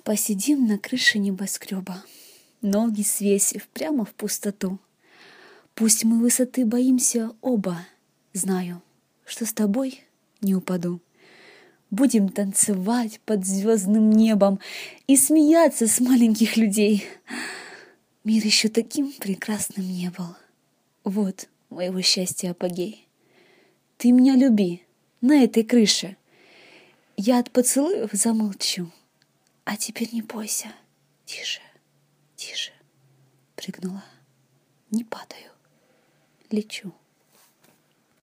Посидим на крыше небоскреба, ноги свесив прямо в пустоту. Пусть мы высоты боимся оба, знаю, что с тобой не упаду. Будем танцевать под звездным небом и смеяться с маленьких людей. Мир еще таким прекрасным не был. Вот моего счастья апогей. Ты меня люби на этой крыше. Я от поцелуев замолчу. А теперь не бойся. Тише, тише. Прыгнула. Не падаю. Лечу.